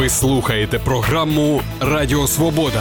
Ви слухаєте програму «Радіо Свобода».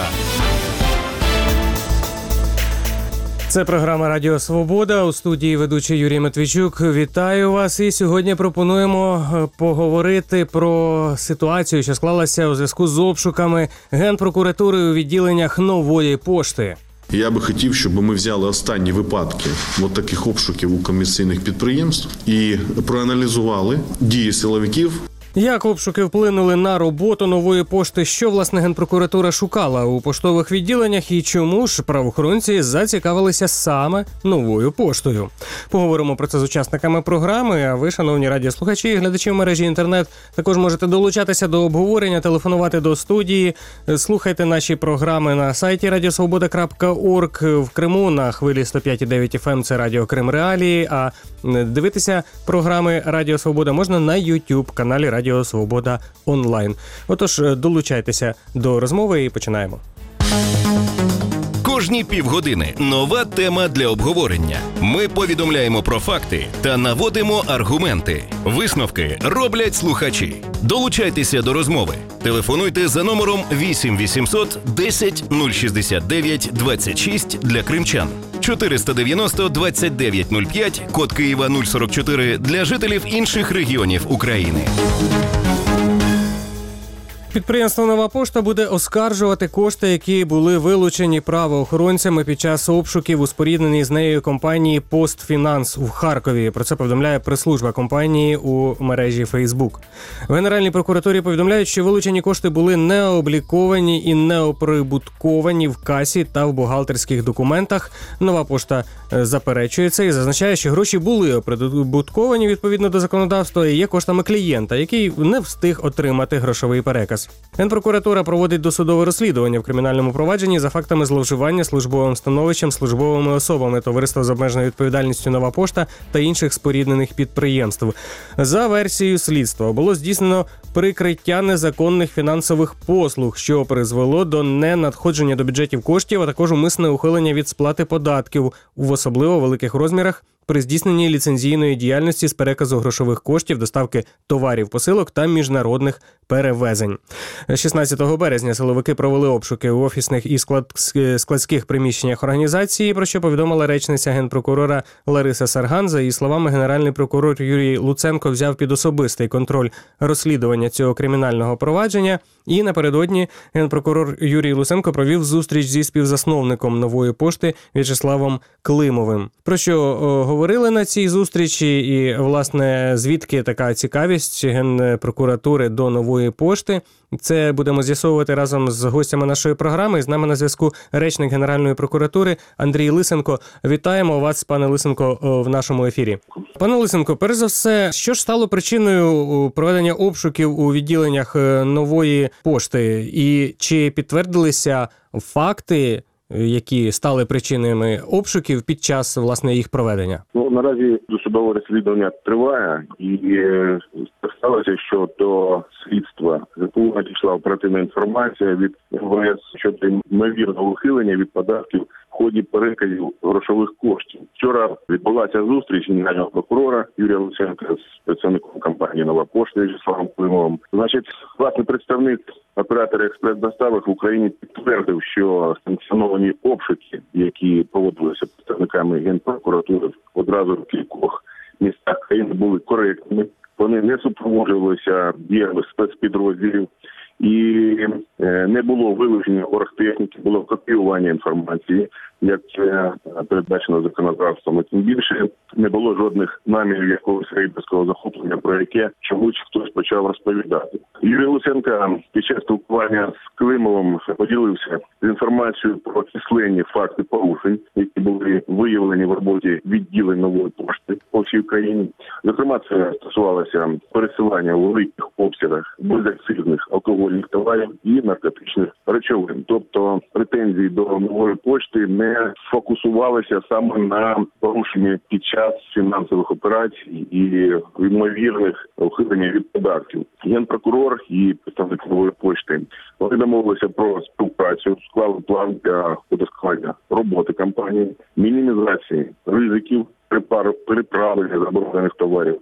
Це програма «Радіо Свобода». У студії ведучий Юрій Матвійчук. Вітаю вас. І сьогодні пропонуємо поговорити про ситуацію, що склалася у зв'язку з обшуками Генпрокуратури у відділеннях Нової пошти. Я би хотів, щоб ми взяли останні випадки таких обшуків у комерційних підприємств і проаналізували дії силовиків. Як обшуки вплинули на роботу Нової пошти, що, власне, Генпрокуратура шукала у поштових відділеннях і чому ж правоохоронці зацікавилися саме Новою поштою? Поговоримо про це з учасниками програми, а ви, шановні радіослухачі і глядачі в мережі інтернет, також можете долучатися до обговорення, телефонувати до студії, слухайте наші програми на сайті radiosvoboda.org, в Криму на хвилі 105,9 FM, це Радіо Крим Реалії, а дивитися програми Радіо Свобода можна на YouTube-каналі Радіо Свобода онлайн. Отож, долучайтеся до розмови і починаємо. Кожні півгодини нова тема для обговорення. Ми повідомляємо про факти та наводимо аргументи. Висновки роблять слухачі. Долучайтеся до розмови. Телефонуйте за номером 8 800 10 069 26 для кримчан. 490 29 05, код Києва 044 для жителів інших регіонів України. Підприємство «Нова пошта» буде оскаржувати кошти, які були вилучені правоохоронцями під час обшуків у спорідненій з нею компанії «Постфінанс» у Харкові. Про це повідомляє прес-служба компанії у мережі Facebook. В Генеральній прокуратурі повідомляють, що вилучені кошти були не обліковані і не оприбутковані в касі та в бухгалтерських документах. «Нова пошта» заперечує це і зазначає, що гроші були оприбутковані відповідно до законодавства і є коштами клієнта, який не встиг отримати грошовий переказ. Генпрокуратура проводить досудове розслідування в кримінальному провадженні за фактами зловживання службовим становищем, службовими особами товариства з обмеженою відповідальністю «Нова пошта» та інших споріднених підприємств. За версією слідства було здійснено прикриття незаконних фінансових послуг, що призвело до ненадходження до бюджетів коштів, а також умисне ухилення від сплати податків в особливо великих розмірах при здійсненні ліцензійної діяльності з переказу грошових коштів, доставки товарів, посилок та міжнародних перевезень. 16 березня силовики провели обшуки у офісних і складських приміщеннях організації, про що повідомила речниця генпрокурора Лариса Сарган. За її словами, генеральний прокурор Юрій Луценко взяв під особистий контроль розслідування цього кримінального провадження. І напередодні генпрокурор Юрій Луценко провів зустріч зі співзасновником Нової пошти В'ячеславом Климовим. Про що говорили на цій зустрічі і, власне, звідки така цікавість Генпрокуратури до Нової пошти? Це будемо з'ясовувати разом з гостями нашої програми. З нами на зв'язку речник Генеральної прокуратури Андрій Лисенко. Вітаємо вас, пане Лисенко, в нашому ефірі. Пане Лисенко, перш за все, що ж стало причиною проведення обшуків у відділеннях Нової пошти? І чи підтвердилися факти, які стали причинами обшуків під час, власне, їх проведення? Наразі досудове розслідування триває, і сталося, що до слідства ГПУ надійшла оперативна інформація від МВС щодо ймовірного ухилення від податків в ході переказів грошових коштів. Вчора відбулася зустріч генерального прокурора Юрія Луценка з представником компанії «Нова пошта» В'ячеславом Климовим. Власне, представник оператора експрес-доставок в Україні підтвердив, що санкціоновані обшуки, які проводилися представниками Генпрокуратури одразу в кількох містах країни, були коректними. Вони не супроводжувалися діями спецпідрозділів і не було вилучення оргтехніки, було копіювання інформації, як це передбачено законодавством. Тим більше не було жодних намірів якогось рейдерського захоплення, про яке чомусь хтось почав розповідати. Юрій Луценко під час спілкування з Климовим поділився з інформацією про численні факти порушень, які були виявлені в роботі відділень Нової пошти по всій країні. Зокрема, це стосувалося пересилання у великих обсягах безакцизних алкогольних товарів і наркотичних речовин. Тобто претензії до Нової пошти не фокусувалися саме на порушенні під час фінансових операцій і ймовірних ухилення від податків. Генпрокурор і представник Нової пошти вони домовилися про співпрацю, склали план для удосконалення роботи компанії, мінімізації ризиків переправлення заборонених товарів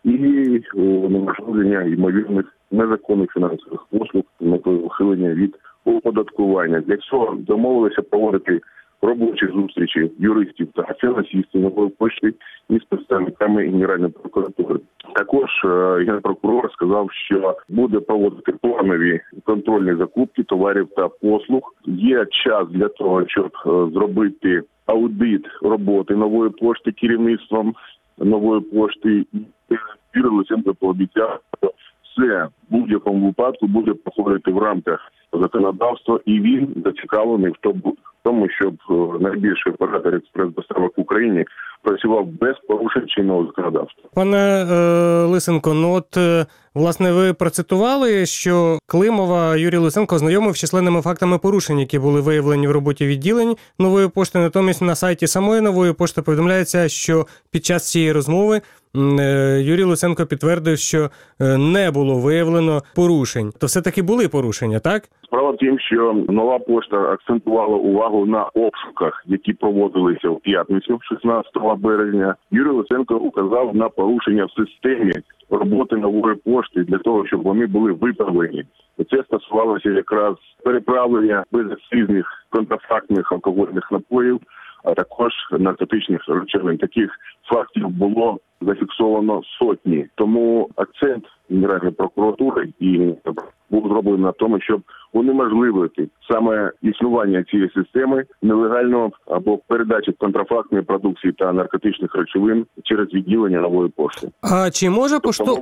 і унеможливлення ймовірних незаконних фінансових послуг з метою ухилення від оподаткування. Для цього домовилися проводити робочі зустрічі юристів та фінансистів нової пошти із представниками Генеральної прокуратури. Також генпрокурор сказав, що буде проводити планові контрольні закупки товарів та послуг. Є час для того, щоб зробити аудит роботи нової пошти керівництвом нової пошти. Юрій Луценко пообіцяв, що все в будь-якому випадку буде проходити в рамках законодавства, і він зацікавлений в тому, щоб найбільший оператор експрес-доставок в Україні працював без порушень чинного законодавства. Пане Лисенко, власне, ви процитували, що Климова Юрій Луценко ознайомив з численними фактами порушень, які були виявлені в роботі відділень нової пошти. Натомість на сайті самої нової пошти повідомляється, що під час цієї розмови Юрій Луценко підтвердив, що не було виявлено порушень. То все-таки були порушення, так? Справа в тім, що нова пошта акцентувала увагу на обшуках, які проводилися в п'ятницю, 16 березня. Юрій Луценко указав на порушення в системі роботи нової пошти для того, щоб вони були виправлені. І це стосувалося якраз переправлення безакцизних контрафактних алкогольних напоїв, а також наркотичних речовин. Таких фактів було зафіксовано сотні. Тому акцент Генеральної прокуратури і був зроблений на тому, щоб унеможливити саме існування цієї системи нелегального або передачі контрафактної продукції та наркотичних речовин через відділення нової пошти. А чи може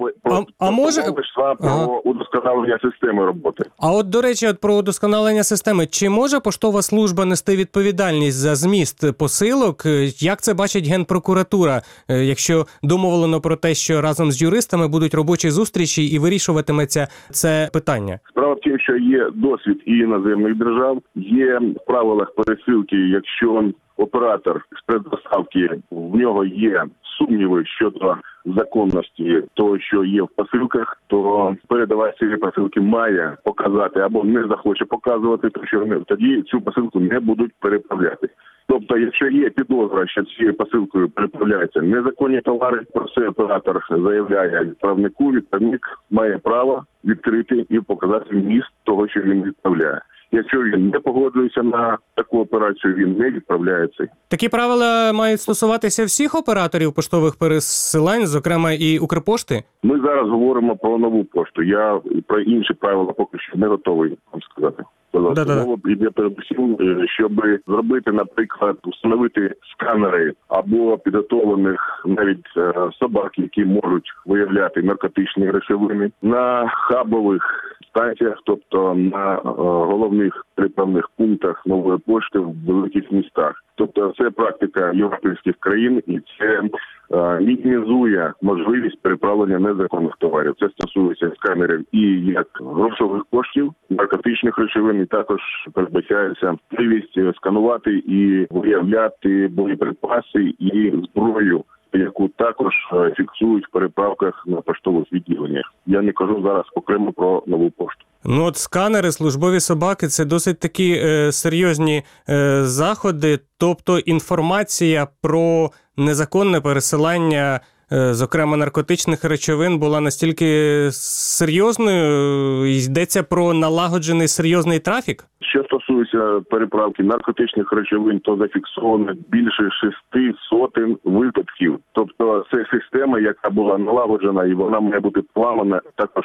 про удосконалення системи роботи? А от, до речі, про удосконалення системи. Чи може поштова служба нести відповідальність за зміст посилок? Як це бачить Генпрокуратура, якщо домовлено про те, що разом з юристами будуть робочі зустрічі і вирішуватиметься це питання? Справа в тім, що є досвід і іноземних держав, є в правилах пересилки, якщо оператор спецдоставки, в нього є сумніви щодо законності того, що є в посилках, то передавач цієї посилки має показати або не захоче показувати, то що тоді цю посилку не будуть переправляти. Тобто, якщо є підозра, що цією посилкою переправляються незаконні товари, про це оператор заявляє відправнику, відправник має право відкрити і показати міст того, що він відправляє. Якщо він не погоджується на таку операцію, він не відправляється. Такі правила мають стосуватися всіх операторів поштових пересилань, зокрема і Укрпошти? Ми зараз говоримо про нову пошту. Я про інші правила поки що не готовий вам сказати. Мова йде передусім, щоб зробити, наприклад, встановити сканери або підготовлених навіть собак, які можуть виявляти наркотичні речовини на хабових станціях, тобто на головних приправних пунктах нової пошти в великих містах. Тобто це практика європейських країн, і це мінімізує можливість переправлення незаконних товарів. Це стосується сканерів і як грошових коштів, наркотичних речовин, і також передбачається можливість сканувати і виявляти боєприпаси і зброю, яку також фіксують в переправках на поштових відділеннях. Я не кажу зараз окремо про нову пошту. От сканери, службові собаки – це досить такі серйозні заходи. Тобто інформація про незаконне пересилання, зокрема наркотичних речовин, була настільки серйозною, йдеться про налагоджений серйозний трафік? Що стосується переправки наркотичних речовин, то зафіксовано більше 600 випадків. Тобто це система, яка була налагоджена, і вона має бути плавана також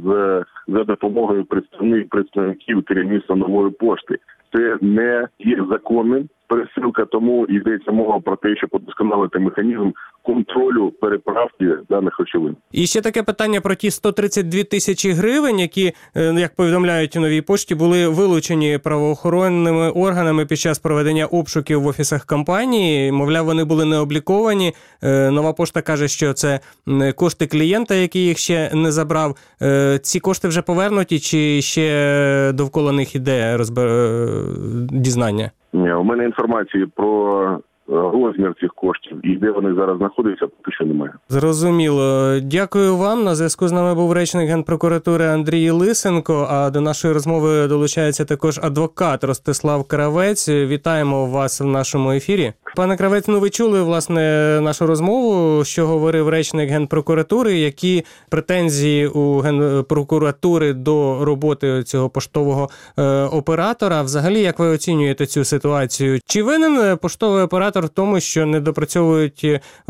за допомогою представників керівництва нової пошти. Це не є законним пересилка, тому йдеться мова про те, щоб удосконалити механізм контролю переправки даних речовин. І ще таке питання про ті 132 тисячі гривень, які, як повідомляють у новій пошті, були вилучені правоохоронними органами під час проведення обшуків в офісах компанії. Мовляв, вони були не обліковані. Нова пошта каже, що це кошти клієнта, який їх ще не забрав. Ці кошти вже повернуті чи ще довкола них іде дізнання? У мене інформації про розмір цих коштів і де вони зараз знаходяться, поки що немає. Зрозуміло. Дякую вам. На зв'язку з нами був речник Генпрокуратури Андрій Лисенко, а до нашої розмови долучається також адвокат Ростислав Кравець. Вітаємо вас в нашому ефірі. Пане Кравець, ви чули, власне, нашу розмову, що говорив речник Генпрокуратури, які претензії у Генпрокуратури до роботи цього поштового оператора. Взагалі, як ви оцінюєте цю ситуацію? Чи винен поштовий оператор в тому, що не допрацьовують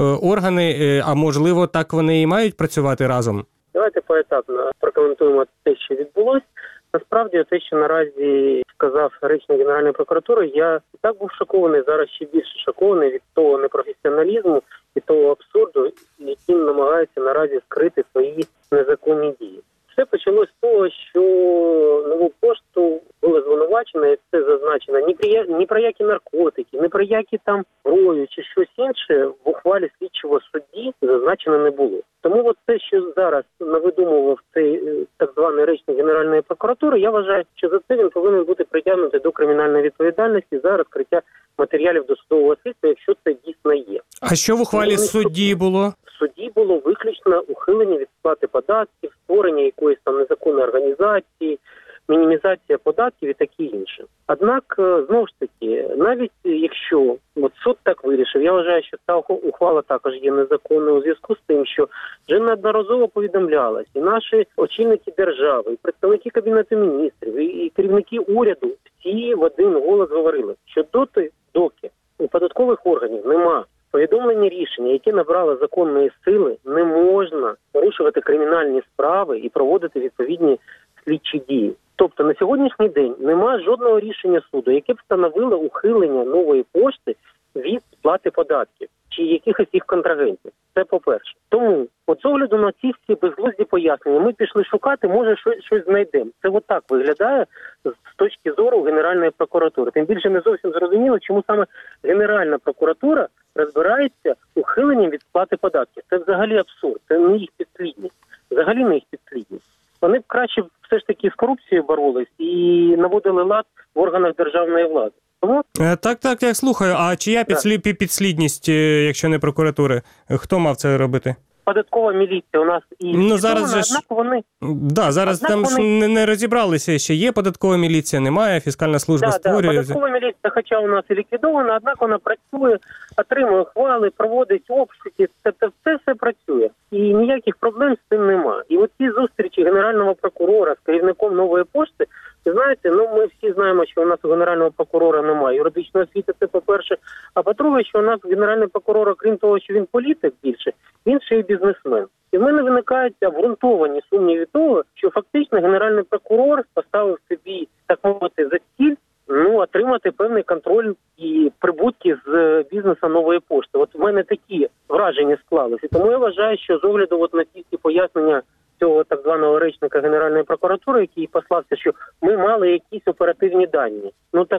органи, а можливо, так вони і мають працювати разом? Давайте поетапно прокоментуємо те, що відбулося. Насправді, те, що наразі сказав речник Генеральної прокуратури, я і так був шокований, зараз ще більше шокований від того непрофесіоналізму і того абсурду, яким намагаються наразі скрити свої незаконні дії. Все почалось з того, що Нову пошту було звинувачено, і це зазначено, ні про які наркотики, ні про які там зброю чи щось інше в ухвалі слідчого судді зазначено не було. Тому от те, що зараз навидумував цей так званий речник Генеральної прокуратури, я вважаю, що за це він повинен бути притягнутий до кримінальної відповідальності за розкриття матеріалів досудового слідства, якщо це дійсно є. А що в ухвалі судді було? В суді було виключно ухилення від сплати податків, створення якоїсь там незаконної організації, мінімізація податків і таке інше. Однак, знову ж таки, навіть якщо суд так вирішив, я вважаю, що ця ухвала також є незаконною у зв'язку з тим, що вже неодноразово повідомлялось, і наші очільники держави, і представники Кабінету міністрів, і керівники уряду всі в один голос говорили, що доки у податкових органів нема повідомлення рішення, яке набрало законної сили, не можна порушувати кримінальні справи і проводити відповідні слідчі дії. Тобто на сьогоднішній день немає жодного рішення суду, яке б встановило ухилення Нової пошти від сплати податків чи якихось їх контрагентів. Це по-перше. Тому, от з огляду на ці всі безглузді пояснення, ми пішли шукати, може щось знайдемо. Це отак виглядає з точки зору Генеральної прокуратури. Тим більше не зовсім зрозуміло, чому саме Генеральна прокуратура розбирається ухиленням від сплати податків. Це взагалі абсурд, це не їх підслідність. Взагалі не їх підслідність. Вони б краще все ж таки з корупцією боролись і наводили лад в органах державної влади. Тому... Так, я слухаю. А чия підслідність, якщо не прокуратури? Хто мав це робити? Податкова міліція у нас і зараз же однак вони... зараз там вони... не розібралися, ще є податкова міліція, немає, фіскальна служба створює. Податкова міліція, хоча у нас і ліквідована, однак вона працює, отримує хвали, проводить обшуки, це все працює. І ніяких проблем з цим нема. І от ці зустрічі Генерального прокурора з керівником Нової пошти, знаєте, ми всі знаємо, що у нас у Генерального прокурора немає юридичної освіти, це по-перше. А по-друге, що у нас Генеральний прокурор, крім того, що він політик більше, він ще й бізнесмен. І в мене виникають обґрунтовані сумніви від того, що фактично Генеральний прокурор поставив собі, так мовити, за ціль, отримати певний контроль і прибутки з бізнесу Нової пошти. От в мене такі враження склалися. Тому я вважаю, що з огляду на ті всі пояснення цього так званого речника Генеральної прокуратури, який послався, що ми мали якісь оперативні дані.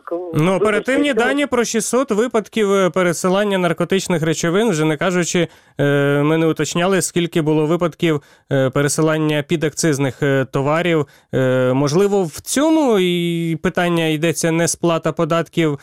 Оперативні дані про 600 випадків пересилання наркотичних речовин, вже не кажучи, ми не уточняли, скільки було випадків пересилання підакцизних товарів. Можливо, в цьому і питання йдеться не сплата податків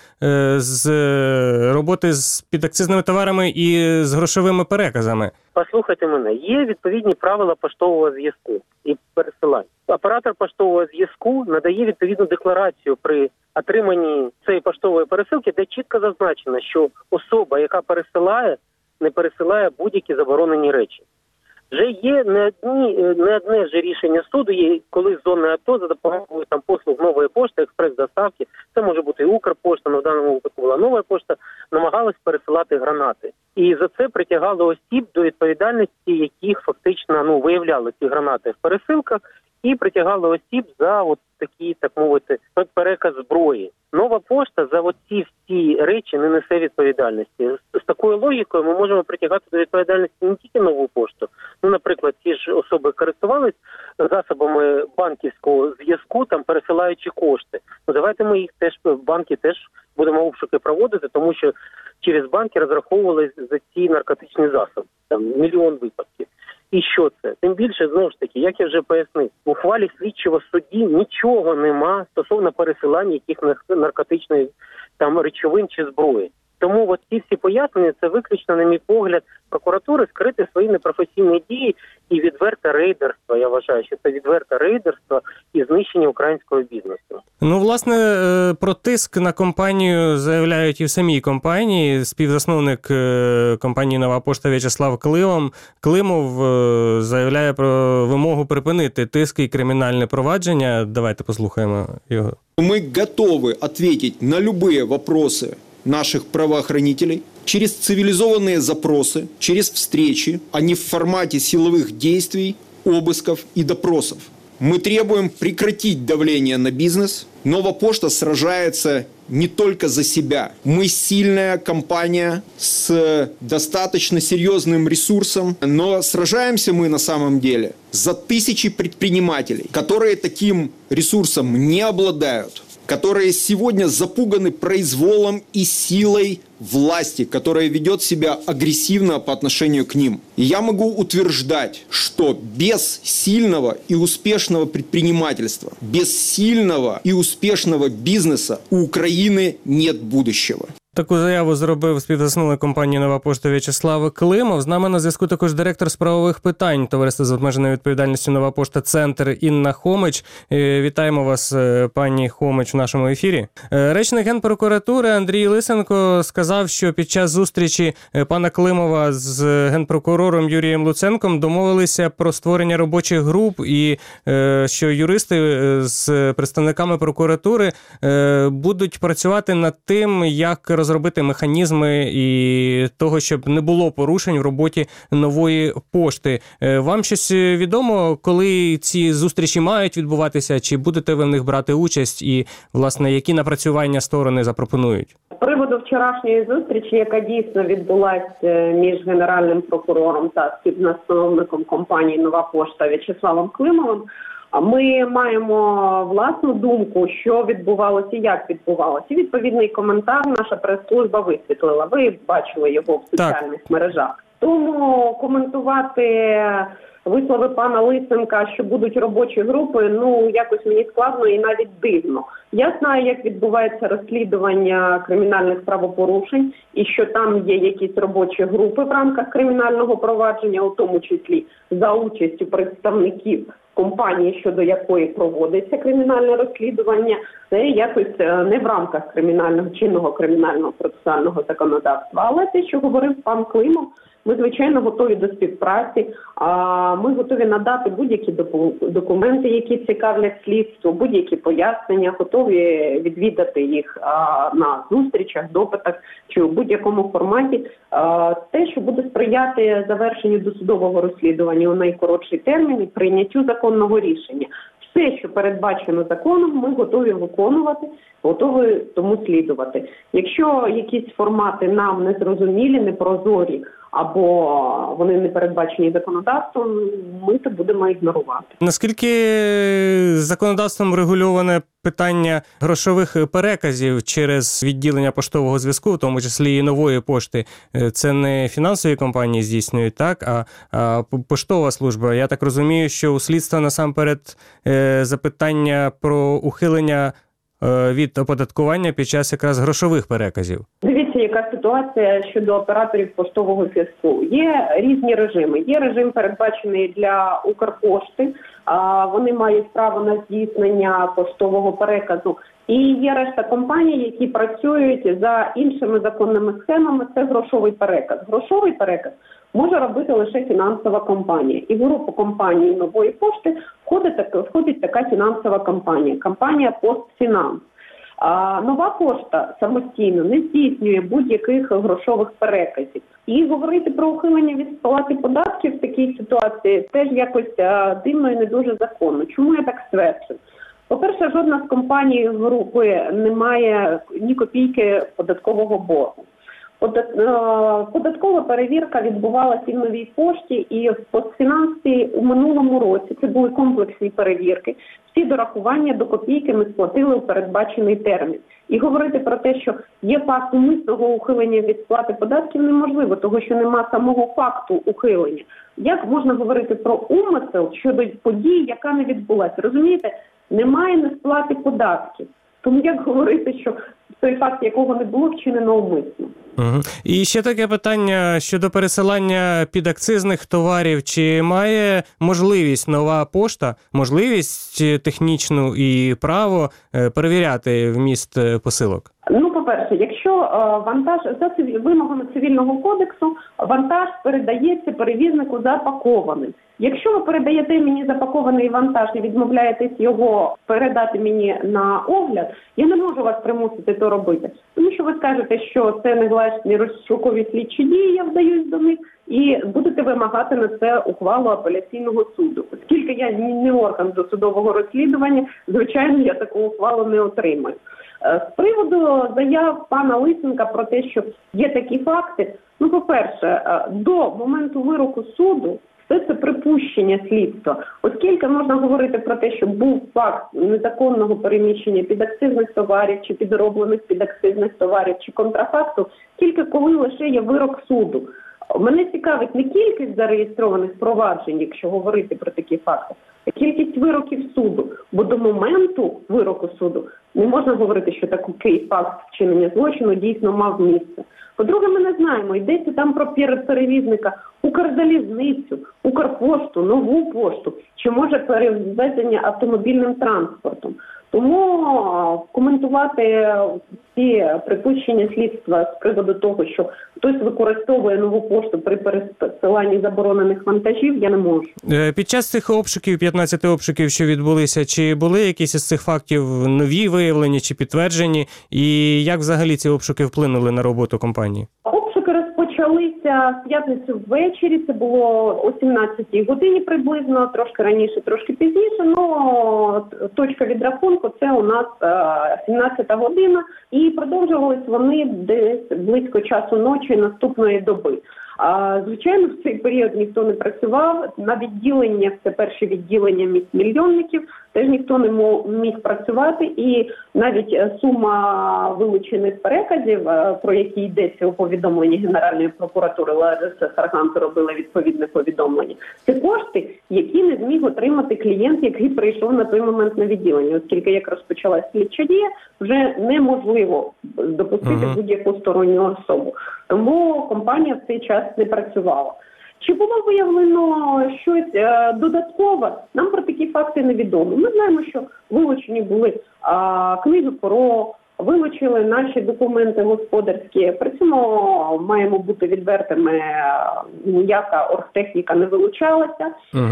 з роботи з підакцизними товарами і з грошовими переказами. Послухайте мене, є відповідні правила поштового зв'язку і пересилання. Оператор поштового зв'язку надає відповідну декларацію при отриманні цієї поштової пересилки, де чітко зазначено, що особа, яка пересилає, не пересилає будь-які заборонені речі. Вже є не одне вже рішення суду, є, коли з зони АТО за допомогою послуг Нової пошти, експрес-доставки, це може бути і Укрпошта, але в даному випадку була Нова пошта, намагалась пересилати гранати. І за це притягали осіб до відповідальності, яких фактично виявляли ці гранати в пересилках, і притягали осіб за такі, так мовити, переказ зброї. Нова пошта за оці всі речі не несе відповідальності. З такою логікою ми можемо притягати до відповідальності не тільки Нову пошту. Наприклад, ті ж особи користувались засобами банківського зв'язку, пересилаючи кошти. Давайте ми їх теж, банки теж будемо обшуки проводити, тому що через банки розраховували за ці наркотичні засоби. Мільйон випадків. І що це? Тим більше, знову ж таки, як я вже пояснив, в ухвалі слідчого судді нічого нема стосовно пересилання яких наркотичних речовин чи зброї. Тому от ці всі пояснення – це виключно, на мій погляд, прокуратури скрити свої непрофесійні дії і відверте рейдерство. Я вважаю, що це відверте рейдерство і знищення українського бізнесу. Ну, власне, про тиск на компанію заявляють і в самій компанії. Співзасновник компанії «Нова пошта» В'ячеслав Климов заявляє про вимогу припинити тиск і кримінальне провадження. Давайте послухаємо його. Мы готовы ответить на любые вопросы наших правоохранителей через цивилизованные запросы, через встречи, а не в формате силовых действий, обысков и допросов. Мы требуем прекратить давление на бизнес. Нова пошта сражается не только за себя. Мы сильная компания с достаточно серьезным ресурсом, но сражаемся мы на самом деле за тысячи предпринимателей, которые таким ресурсом не обладают, которые сегодня запуганы произволом и силой власти, которая ведет себя агрессивно по отношению к ним. И я могу утверждать, что без сильного и успешного предпринимательства, без сильного и успешного бизнеса у Украины нет будущего. Таку заяву зробив співзасновник компанії «Нова пошта» В'ячеслав Климов. З нами на зв'язку також директор з правових питань Товариства з обмеженою відповідальністю «Нова пошта. Центр» Інна Хомич. Вітаємо вас, пані Хомич, в нашому ефірі. Речник Генпрокуратури Андрій Лисенко сказав, що під час зустрічі пана Климова з генпрокурором Юрієм Луценком домовилися про створення робочих груп і що юристи з представниками прокуратури будуть працювати над тим, як розробити механізми і того, щоб не було порушень в роботі нової пошти. Вам щось відомо, коли ці зустрічі мають відбуватися, чи будете ви в них брати участь і, власне, які напрацювання сторони запропонують? З приводу вчорашньої зустрічі, яка дійсно відбулася між генеральним прокурором та співзасновником компанії «Нова пошта» В'ячеславом Климовим, ми маємо власну думку, що відбувалося і як відбувалося. І відповідний коментар наша прес-служба висвітлила. Ви бачили його в соціальних мережах. Тому коментувати вислови пана Лисенка, що будуть робочі групи, якось мені складно і навіть дивно. Я знаю, як відбувається розслідування кримінальних правопорушень і що там є якісь робочі групи в рамках кримінального провадження, у тому числі за участю представників компанії, щодо якої проводиться кримінальне розслідування, це якось не в рамках чинного кримінального процесуального законодавства. Але те, що говорив пан Климов, ми, звичайно, готові до співпраці, ми готові надати будь-які документи, які цікавлять слідство, будь-які пояснення, готові відвідати їх на зустрічах, допитах чи у будь-якому форматі. Те, що буде сприяти завершенню досудового розслідування у найкоротший термін і прийняттю законного рішення. Все, що передбачено законом, ми готові виконувати, готові тому слідувати. Якщо якісь формати нам не зрозумілі, не прозорі, або вони не передбачені законодавством, ми це будемо ігнорувати. Наскільки законодавством врегульоване питання грошових переказів через відділення поштового зв'язку, в тому числі і Нової пошти, це не фінансові компанії здійснюють, так, а поштова служба. Я так розумію, що у слідства насамперед запитання про ухилення від оподаткування під час якраз грошових переказів. Дивіться, яка ситуація щодо операторів поштового зв'язку. Є різні режими. Є режим, передбачений для Укрпошти, вони мають право на здійснення поштового переказу. І є решта компаній, які працюють за іншими законними схемами, це грошовий переказ. Грошовий переказ може робити лише фінансова компанія. І в групу компанії Нової пошти входить така фінансова компанія – компанія «Постфінанс». Нова пошта самостійно не здійснює будь-яких грошових переказів. І говорити про ухилення від сплати податків в такій ситуації теж якось дивно і не дуже законно. Чому я так стверджую? По-перше, жодна з компаній групи не має ні копійки податкового боргу. Податкова перевірка відбувалася і в Новій пошті, і в Постфінансі у минулому році. Це були комплексні перевірки. Всі дорахування до копійки ми сплатили у передбачений термін. І говорити про те, що є факт умисного ухилення від сплати податків, неможливо, тому що нема самого факту ухилення. Як можна говорити про умисел щодо події, яка не відбулася? Розумієте, немає несплати податків. Тому як говорити, що той факт, якого не було, вчинено умисно? Угу. І ще таке питання щодо пересилання підакцизних товарів. Чи має можливість нова пошта, можливість технічну і право перевіряти вміст посилок? Ну, по-перше, якщо вантаж за вимогами цивільного кодексу, вантаж передається перевізнику запакованим. Якщо ви передаєте мені запакований вантаж і відмовляєтесь його передати мені на огляд, я не можу вас примусити то робити. Тому що ви скажете, що це негласні розшукові слідчі дії, я вдаюсь до них, і будете вимагати на це ухвалу апеляційного суду. Оскільки я не орган досудового розслідування, звичайно, я таку ухвалу не отримаю. З приводу заяв пана Лисенка про те, що є такі факти, ну, по-перше, до моменту вироку суду все це припущення слідства. Оскільки можна говорити про те, що був факт незаконного переміщення підакцизних товарів, чи підроблених підакцизних товарів, чи контрафакту, тільки коли лише є вирок суду. Мене цікавить не кількість зареєстрованих проваджень, якщо говорити про такі факти, а кількість вироків суду. Бо до моменту вироку суду не можна говорити, що такий факт вчинення злочину дійсно мав місце. По-друге, ми не знаємо, йдеться там про перевізника Укрзалізницю, Укрпошту, Нову пошту, чи може перевезення автомобільним транспортом. Тому коментувати ці припущення слідства з приводу того, що хтось використовує Нову пошту при пересиланні заборонених вантажів, я не можу. Під час цих обшуків, 15 обшуків, що відбулися, чи були якісь із цих фактів нові виявлені чи підтверджені? І як взагалі ці обшуки вплинули на роботу компанії? Обшуки розпочалися в п'ятницю ввечері, це було о 17-й годині приблизно, трошки раніше, трошки пізніше, але точка відрахунку це у нас 17-та година, і продовжувались вони десь близько часу ночі наступної доби. Звичайно, в цей період ніхто не працював, на відділеннях, це перше відділення міськмільйонників, теж ніхто не міг працювати, і навіть сума вилучених переказів, про які йдеться у повідомленні Генеральної прокуратури, Лариса Сарганто робила відповідне повідомлення, це кошти, які не зміг отримати клієнт, який прийшов на той момент на відділення, оскільки як розпочалась слідча дія, вже неможливо допустити будь-яку сторонню особу. Тому компанія в цей час не працювала. Чи було виявлено щось додаткове? Нам про такі факти невідомо. Ми знаємо, що вилучені були книги ПРО, вилучили наші документи господарські. При цьому маємо бути відвертими, ніяка оргтехніка не вилучалася.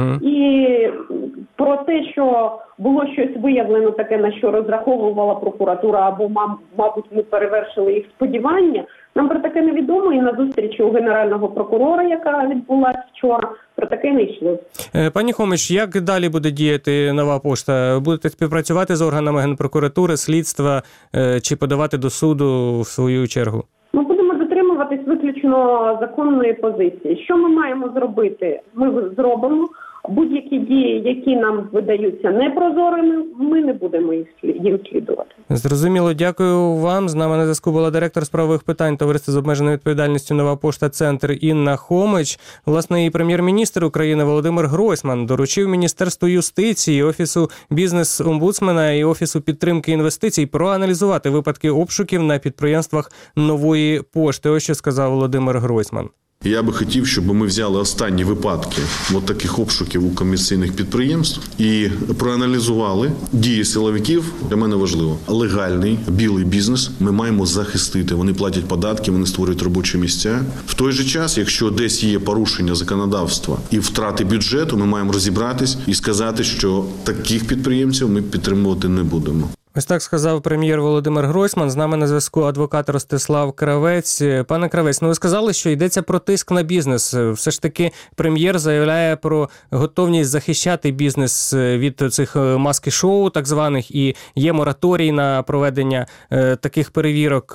І про те, що було щось виявлено таке, на що розраховувала прокуратура, або, мабуть, ми перевершили їх сподівання, нам про таке невідомо, і на зустрічі у Генерального прокурора, яка відбулася вчора, про таке не йшло. Пані Хомич, як далі буде діяти Нова пошта? Будете співпрацювати з органами Генпрокуратури, слідства, чи подавати до суду в свою чергу? Ми будемо дотримуватись виключно законної позиції. Що ми маємо зробити? Ми зробимо. Будь-які дії, які нам видаються непрозорими, ми не будемо їм слідувати. Зрозуміло, дякую вам. З нами на зв'язку була директор з правових питань Товариства з обмеженою відповідальністю «Нова пошта Центр» Інна Хомич. Власне, і прем'єр-міністр України Володимир Гройсман доручив Міністерству юстиції, Офісу бізнес-омбудсмена і Офісу підтримки інвестицій проаналізувати випадки обшуків на підприємствах Нової пошти. Ось що сказав Володимир Гройсман. Я би хотів, щоб ми взяли останні випадки таких обшуків у комерційних підприємств і проаналізували дії силовиків. Для мене важливо. Легальний, білий бізнес ми маємо захистити. Вони платять податки, вони створюють робочі місця. В той же час, якщо десь є порушення законодавства і втрати бюджету, ми маємо розібратись і сказати, що таких підприємців ми підтримувати не будемо. Ось так сказав прем'єр Володимир Гройсман. З нами на зв'язку адвокат Ростислав Кравець. Пане Кравець, ви сказали, що йдеться про тиск на бізнес. Все ж таки прем'єр заявляє про готовність захищати бізнес від цих маски-шоу так званих, і є мораторій на проведення таких перевірок.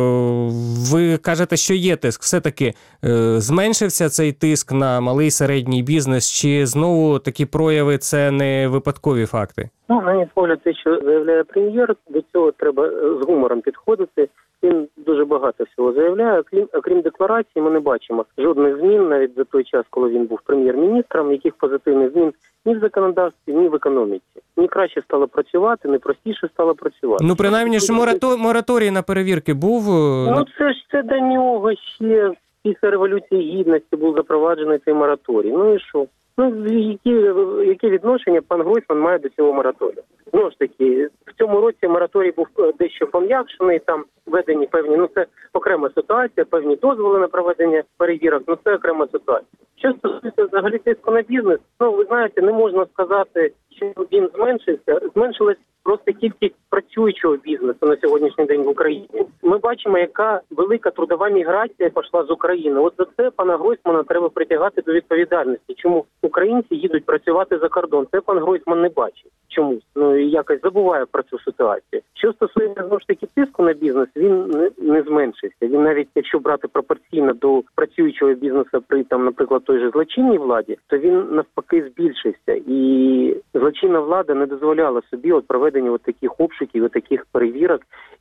Ви кажете, що є тиск. Все-таки зменшився цей тиск на малий середній бізнес, чи знову такі прояви – це не випадкові факти? На мій погляд, те, що заявляє прем'єр, до цього треба з гумором підходити. він дуже багато всього заявляє. Окрім декларації, ми не бачимо жодних змін навіть за той час, коли він був прем'єр-міністром, яких позитивних змін ні в законодавстві, ні в економіці. Ні краще стало працювати, ні простіше стало працювати. Ну, принаймні, ж мораторій на перевірки був. Ну, це до нього ще після Революції Гідності був запроваджений цей мораторій. Ну і що? Ну, які відношення пан Гройсман має до цього мораторію? Знову ж таки, в цьому році мораторій був дещо пом'якшений, там введені певні, це окрема ситуація, певні дозволи на проведення перевірок, це окрема ситуація. Що стосується взагалі тиску на бізнес, ви знаєте, не можна сказати, що він зменшився. Зменшилась просто кількість працюючого бізнесу на сьогоднішній день в Україні. Ми бачимо, яка велика трудова міграція пішла з України. От за це пана Гройсмана треба притягати до відповідальності. Чому українці їдуть працювати за кордон? Це пан Гройсман не бачить чомусь. Якось забуває про цю ситуацію. Що стосується, знову ж таки, тиску на бізнес, він не зменшився. Він навіть, якщо брати пропорційно до працюючого бізнесу при, наприклад, той же злочинній владі, то він навпаки збільшився. І злочинна влада не дозволяла собі проведення таких обшуків, таких перевірок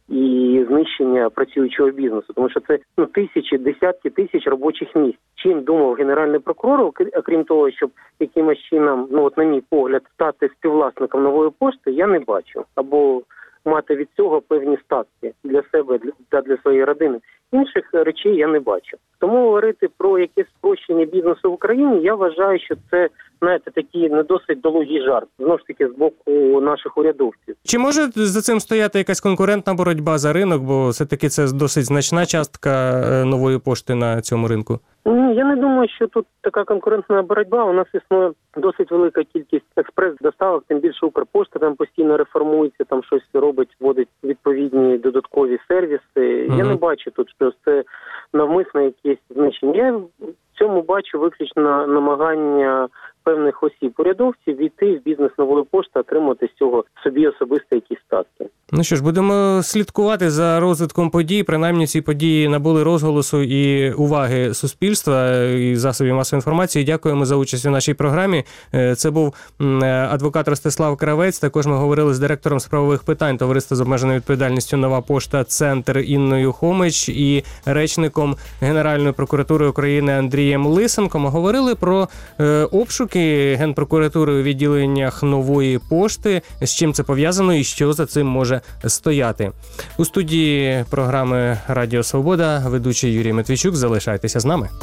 і знищення працюючого бізнесу. Тому що це тисячі, десятки тисяч робочих місць. Чим думав Генеральний прокурор, окрім того, щоб якимось чином, на мій погляд, стати співвласником Нової пошти, я не бачу. Або мати від цього певні статки для себе та для своєї родини. Інших речей я не бачу. Тому говорити про якесь спрощення бізнесу в Україні, я вважаю, що це, такий не досить дологий жарт, знову ж таки, з боку наших урядовців. Чи може за цим стояти якась конкурентна боротьба за ринок, бо все-таки це досить значна частка Нової пошти на цьому ринку? Я не думаю, що тут така конкурентна боротьба. У нас існує досить велика кількість експрес-доставок, тим більше Укрпошта там постійно реформується, там щось робить, вводить відповідні додаткові сервіси. Я не бачу тут, що це навмисне якесь значення. Я в цьому бачу виключно намагання певних осіб урядовців війти в бізнес Нової пошти, отримати з цього собі особисто якісь статки. Ну що ж, будемо слідкувати за розвитком подій. Принаймні ці події набули розголосу і уваги суспільства і засобів масової інформації. Дякуємо за участь у нашій програмі. Це був адвокат Ростислав Кравець. Також ми говорили з директором з правових питань Товариства з обмеженою відповідальністю «Нова пошта» Центр Інною Хомич і речником Генеральної прокуратури України Андрієм Лисенком. Ми говорили про обшуки Генпрокуратури у відділеннях Нової пошти, з чим це пов'язано і що за цим може стояти. У студії програми «Радіо Свобода» ведучий Юрій Матвійчук. Залишайтеся з нами.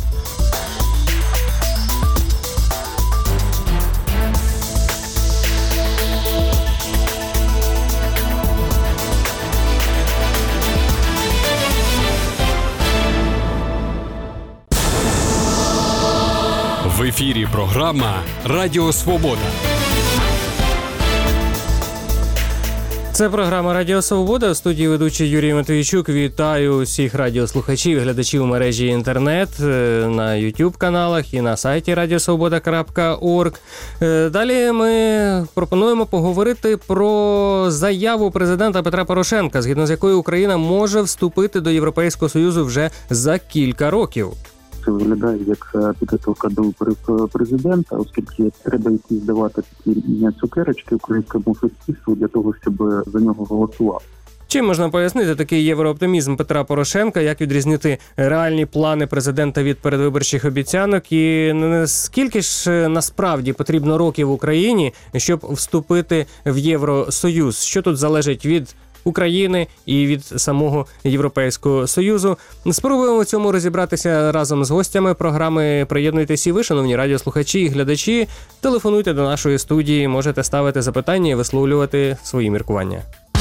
В ефірі програма «Радіо Свобода». Це програма «Радіо Свобода». В студії ведучий Юрій Матвійчук. Вітаю всіх радіослухачів і глядачів мережі інтернет на YouTube-каналах і на сайті radiosvoboda.org. Далі ми пропонуємо поговорити про заяву президента Петра Порошенка, згідно з якою Україна може вступити до Європейського Союзу вже за кілька років. Це виглядає як підготовка до виборів президента, оскільки треба якісь давати такі цукерочки українському суспільству для того, щоб за нього голосували. Чим можна пояснити такий єврооптимізм Петра Порошенка, як відрізнити реальні плани президента від передвиборчих обіцянок і скільки ж насправді потрібно років Україні, щоб вступити в Євросоюз? Що тут залежить від України і від самого Європейського Союзу? Спробуємо в цьому розібратися разом з гостями програми. Приєднуйтесь і ви, шановні радіослухачі і глядачі. Телефонуйте до нашої студії, можете ставити запитання і висловлювати свої міркування.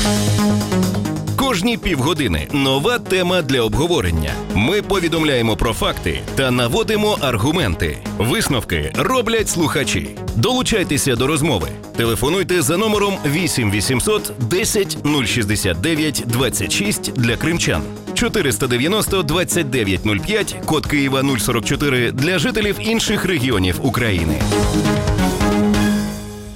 Кожні півгодини нова тема для обговорення. Ми повідомляємо про факти та наводимо аргументи. Висновки роблять слухачі. Долучайтеся до розмови. Телефонуйте за номером 8 800 10 069 26 для кримчан, 490 29 05, код Києва 044 для жителів інших регіонів України.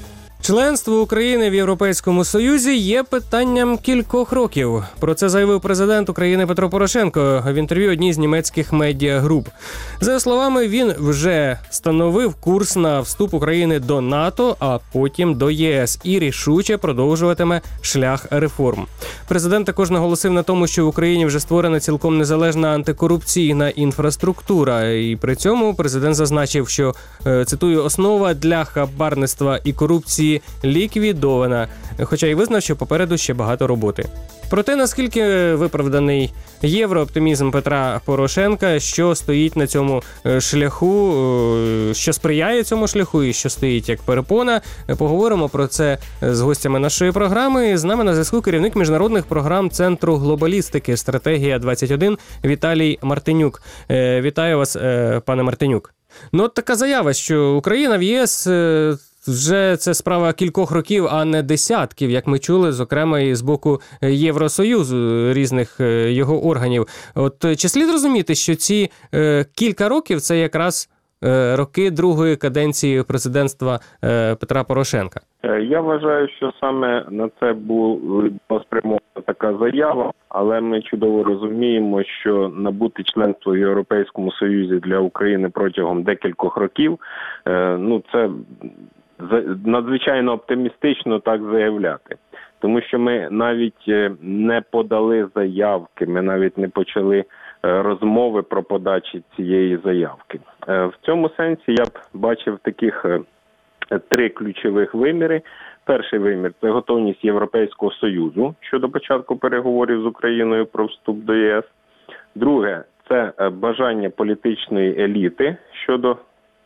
Членство України в Європейському Союзі є питанням кількох років. Про це заявив президент України Петро Порошенко в інтерв'ю одній з німецьких медіагруп. За його словами, він вже становив курс на вступ України до НАТО, а потім до ЄС і рішуче продовжуватиме шлях реформ. Президент також наголосив на тому, що в Україні вже створена цілком незалежна антикорупційна інфраструктура. І при цьому президент зазначив, що, цитую, «основа для хабарництва і корупції ліквідована», хоча й визнав, що попереду ще багато роботи. Про те, наскільки виправданий єврооптимізм Петра Порошенка, що стоїть на цьому шляху, що сприяє цьому шляху і що стоїть як перепона, поговоримо про це з гостями нашої програми. З нами на зв'язку керівник міжнародних програм Центру глобалістики «Стратегія-21» Віталій Мартинюк. Вітаю вас, пане Мартинюк. Ну, от така заява, що Україна в ЄС вже це справа кількох років, а не десятків, як ми чули, зокрема і з боку Євросоюзу, різних його органів. От чи слід розуміти, що ці кілька років – це якраз роки другої каденції президентства Петра Порошенка? Я вважаю, що саме на це була спрямована така заява, але ми чудово розуміємо, що набути членство в Європейському Союзі для України протягом декількох років, це надзвичайно оптимістично так заявляти. Тому що ми навіть не подали заявки, ми навіть не почали розмови про подачі цієї заявки. В цьому сенсі я б бачив таких 3 ключових виміри. Перший вимір – це готовність Європейського Союзу щодо початку переговорів з Україною про вступ до ЄС. Друге – це бажання політичної еліти щодо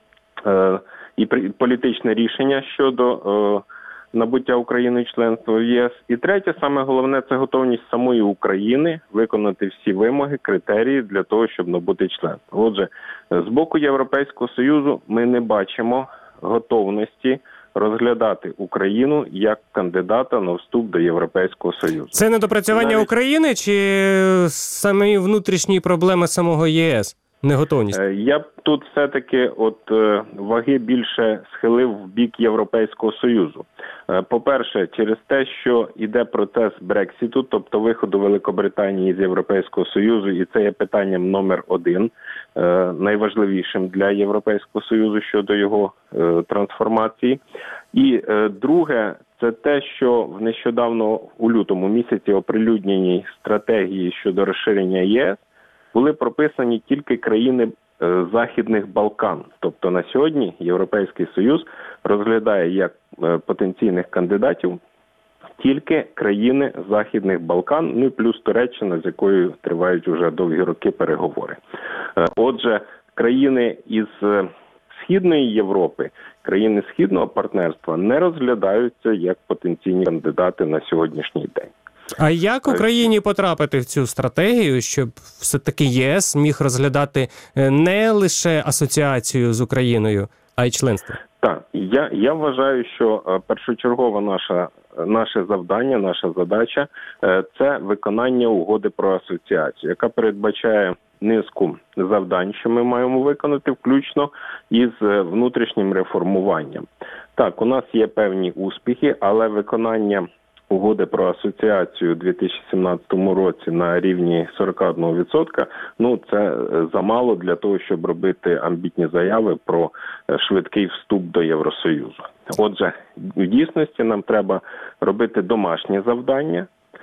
і політичне рішення щодо набуття Україною членства в ЄС. І третє, саме головне, це готовність самої України виконати всі вимоги, критерії для того, щоб набути членство. Отже, з боку Європейського Союзу ми не бачимо готовності розглядати Україну як кандидата на вступ до Європейського Союзу. Це недопрацювання України чи самі внутрішні проблеми самого ЄС? Неготовність? Я б тут все-таки ваги більше схилив в бік Європейського Союзу. По-перше, через те, що йде процес Брекситу, тобто виходу Великобританії з Європейського Союзу, і це є питанням номер 1, найважливішим для Європейського Союзу щодо його трансформації. І друге, це те, що нещодавно у лютому місяці оприлюдненій стратегії щодо розширення ЄС були прописані тільки країни Західних Балкан. Тобто на сьогодні Європейський Союз розглядає як потенційних кандидатів тільки країни Західних Балкан, і плюс Туреччина, з якою тривають уже довгі роки переговори. Отже, країни із Східної Європи, країни Східного партнерства не розглядаються як потенційні кандидати на сьогоднішній день. А як Україні потрапити в цю стратегію, щоб все-таки ЄС міг розглядати не лише асоціацію з Україною, а й членство? Так, я вважаю, що першочергове наше завдання, наша задача – це виконання угоди про асоціацію, яка передбачає низку завдань, що ми маємо виконати, включно із внутрішнім реформуванням. Так, у нас є певні успіхи, але виконання угоди про асоціацію у 2017 році на рівні 41%, це замало для того, щоб робити амбітні заяви про швидкий вступ до Євросоюзу. Отже, в дійсності нам треба робити домашнє завдання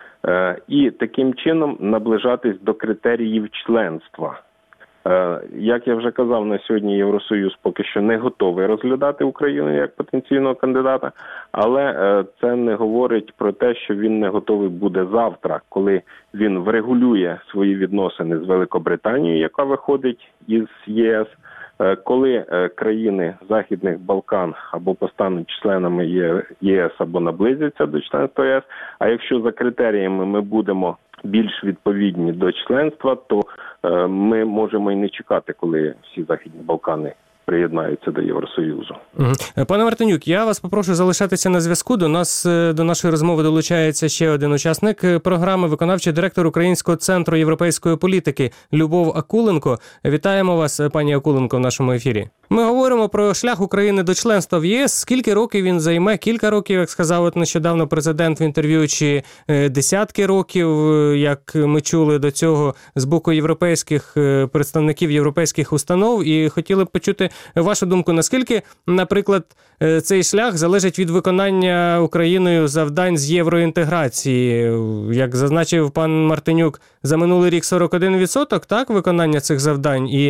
і таким чином наближатись до критеріїв членства. Як я вже казав, на сьогодні Євросоюз поки що не готовий розглядати Україну як потенційного кандидата, але це не говорить про те, що він не готовий буде завтра, коли він врегулює свої відносини з Великобританією, яка виходить із ЄС, коли країни Західних Балкан або постануть членами ЄС, або наблизяться до членства ЄС, а якщо за критеріями ми будемо більш відповідні до членства, то ми можемо і не чекати, коли всі Західні Балкани приєднаються до Євросоюзу. Пане Мартинюк, я вас попрошу залишатися на зв'язку. До нас, до нашої розмови долучається ще один учасник програми, виконавчий директор Українського центру європейської політики Любов Акуленко. Вітаємо вас, пані Акуленко, в нашому ефірі. Ми говоримо про шлях України до членства в ЄС. Скільки років він займе? Кілька років, як сказав от нещодавно президент в інтерв'ю, чи десятки років, як ми чули до цього з боку європейських представників європейських установ. І хотіли б почути вашу думку, наскільки, наприклад, цей шлях залежить від виконання Україною завдань з євроінтеграції. Як зазначив пан Мартинюк, за минулий рік 41%, так, виконання цих завдань. І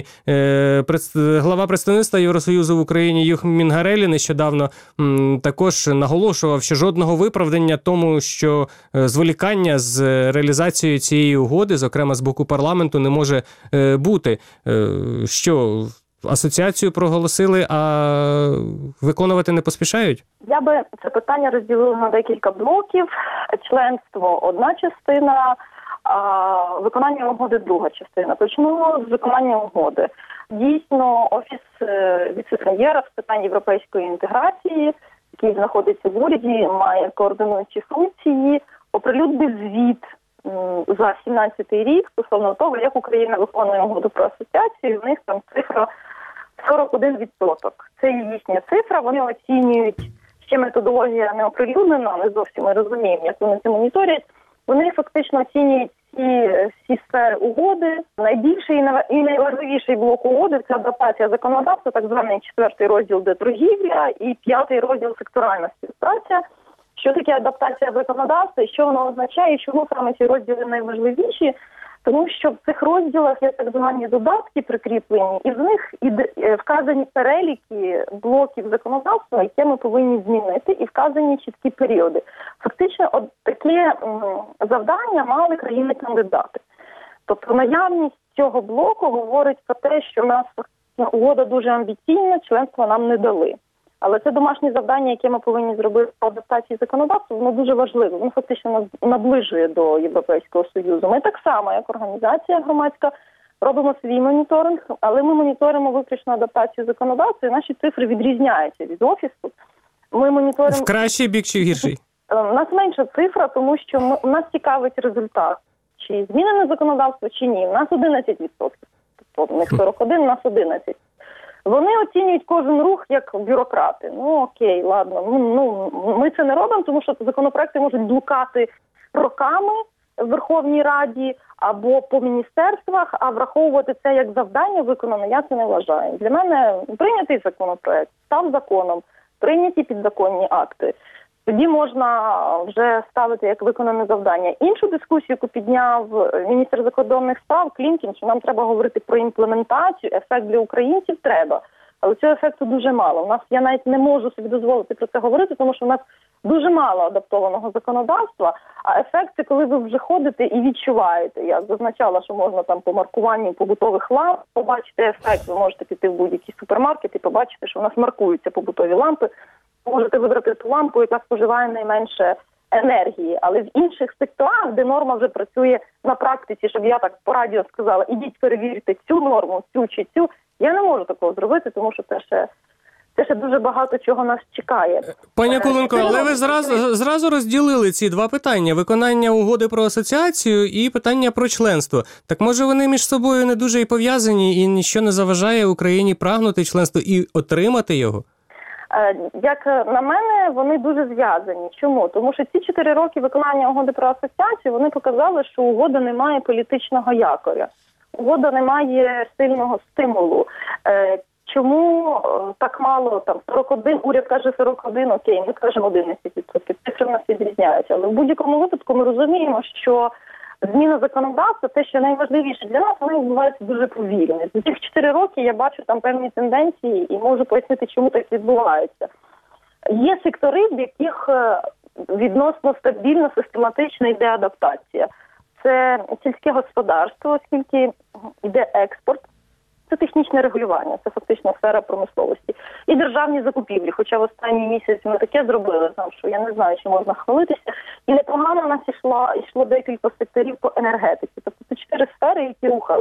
глава представництва Євросоюзу в Україні Юх Мінгареллі нещодавно також наголошував, що жодного виправдання тому, що зволікання з реалізацією цієї угоди, зокрема з боку парламенту, не може бути. Що, асоціацію проголосили, а виконувати не поспішають? Я би це питання розділила на декілька блоків. Членство – одна частина, а виконання угоди – друга частина. Почнемо з виконання угоди. Дійсно, Офіс віце-прем'єра з питань європейської інтеграції, який знаходиться в уряді, має координуючі функції, оприлюднив звіт за 17-й рік стосовно того, як Україна виконує угоду про асоціацію. В них там цифра 41%. Це їхня цифра, вони оцінюють, ще методологія не оприлюднена, не зовсім ми розуміємо, як вони це моніторять. Вони фактично оцінюють всі сфери угоди. Найбільший і найважливіший блок угоди – це адаптація законодавства, так званий 4-й розділ, де торгівля, і 5-й розділ секторальна співпраця. Що таке адаптація законодавства і що воно означає, і чому саме ці розділи найважливіші? Тому що в цих розділах є так звані додатки прикріплені, і в них вказані переліки блоків законодавства, які ми повинні змінити, і вказані чіткі періоди. Фактично, от таке завдання мали країни-кандидати. Тобто наявність цього блоку говорить про те, що у нас угода дуже амбіційна, членства нам не дали. Але це домашнє завдання, яке ми повинні зробити по адаптації законодавства, воно дуже важливе. Воно фактично нас наближує до Європейського Союзу. Ми так само, як організація громадська, робимо свій моніторинг, але ми моніторимо виключно адаптацію законодавства, і наші цифри відрізняються від Офісу. Ми моніторимо... В кращий бік чи в гірший? У нас менша цифра, тому що нас цікавить результат. Чи змінене законодавство, чи ні. У нас 11%. Тобто у них 41, у нас 11%. Вони оцінюють кожен рух як бюрократи. Ну окей, ладно. Ми це не робимо, тому що законопроекти можуть блукати роками в Верховній Раді або по міністерствах, а враховувати це як завдання виконане, я це не вважаю. Для мене прийнятий законопроект, став законом, прийняті підзаконні акти. Тоді можна вже ставити як виконане завдання. Іншу дискусію, яку підняв міністр закордонних справ Клімкін, що нам треба говорити про імплементацію, ефект для українців треба. Але цього ефекту дуже мало. Я навіть не можу собі дозволити про це говорити, тому що у нас дуже мало адаптованого законодавства, а ефект – це коли ви вже ходите і відчуваєте. Я зазначала, що можна там по маркуванню побутових ламп побачити ефект. Ви можете піти в будь-який супермаркет і побачити, що у нас маркуються побутові лампи. Можете вибрати ту лампу, яка споживає найменше енергії. Але в інших секторах, де норма вже працює на практиці, щоб я так по радіо сказала, ідіть перевірте цю норму, цю чи цю, я не можу такого зробити, тому що це ще дуже багато чого нас чекає. Пані Акуленко, але ви зразу розділили ці два питання. Виконання угоди про асоціацію і питання про членство. Так може вони між собою не дуже і пов'язані, і ніщо не заважає Україні прагнути членство і отримати його? Як на мене, вони дуже зв'язані. Чому? Тому що ці 4 роки виконання угоди про асоціацію, вони показали, що угода не має політичного якоря. Угода не має сильного стимулу. Чому так мало, там, 41, уряд каже 41, окей, ми кажемо 11%, цифри в нас відрізняються. Але в будь-якому випадку ми розуміємо, що зміна законодавства, те, що найважливіше для нас, вони відбуваються дуже повільно. За цих 4 роки я бачу там певні тенденції і можу пояснити, чому так відбувається. Є сектори, в яких відносно стабільно, систематично йде адаптація. Це сільське господарство, оскільки йде експорт. Це технічне регулювання, це фактично сфера промисловості. І державні закупівлі, хоча в останній місяць ми таке зробили, там, що я не знаю, чи можна хвалитися. І непогано у нас йшло декілька секторів по енергетиці. Тобто це 4 сфери, які рухались.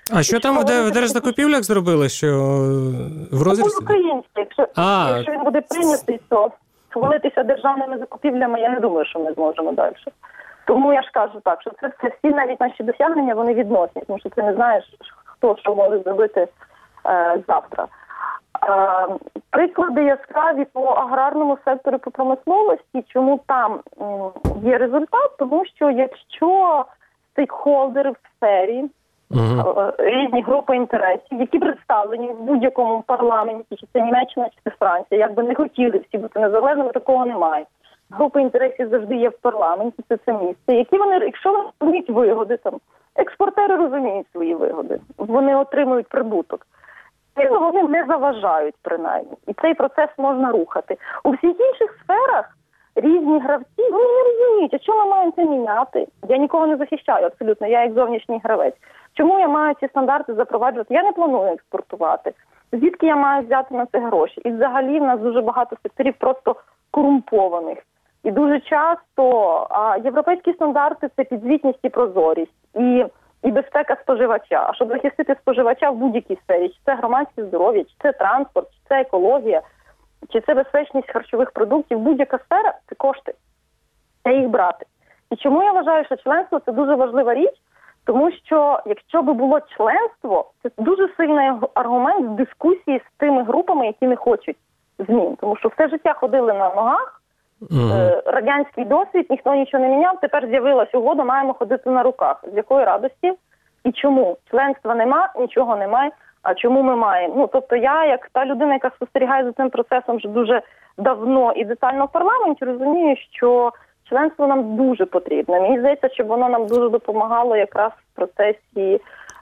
А що там в держзакупівлях зробили, що в розрізі? Український, якщо він буде прийнятий, то хвалитися державними закупівлями, я не думаю, що ми зможемо далі. Тому я ж кажу так, що це всі навіть наші досягнення, вони відносні, тому що ти не знаєш, хто що може зробити завтра. Приклади яскраві по аграрному сектору, по промисловості, чому там є результат, тому що якщо стейкхолдери в сфері, різні групи інтересів, які представлені в будь-якому парламенті, чи це Німеччина, чи це Франція, як би не хотіли всі бути незалежними, такого немає. Групи інтересів завжди є в парламенті, це місце, які вони, якщо вони розуміють вигоди, там, експортери розуміють свої вигоди, вони отримують прибуток. І вони не заважають, принаймні. І цей процес можна рухати. У всіх інших сферах різні гравці, вони не розуміють, а що ми маємо це міняти? Я нікого не захищаю абсолютно, я як зовнішній гравець. Чому я маю ці стандарти запроваджувати? Я не планую експортувати. Звідки я маю взяти на це гроші? І взагалі в нас дуже багато секторів просто корумпованих. І дуже часто європейські стандарти – це підзвітність і прозорість. І безпека споживача. А щоб захистити споживача в будь-якій сфері, чи це громадське здоров'я, чи це транспорт, чи це екологія, чи це безпечність харчових продуктів, будь-яка сфера – це кошти. Це їх брати. І чому я вважаю, що членство – це дуже важлива річ? Тому що якщо би було членство, це дуже сильний аргумент в дискусії з тими групами, які не хочуть змін. Тому що все життя ходили на ногах, радянський досвід, ніхто нічого не міняв, тепер з'явилась угода, маємо ходити на руках. З якої радості і чому? Членства нема, нічого немає, а чому ми маємо? Ну, тобто я, як та людина, яка спостерігає за цим процесом вже дуже давно і детально в парламенті, розумію, що членство нам дуже потрібне. Мені здається, що воно нам дуже допомагало якраз в процесі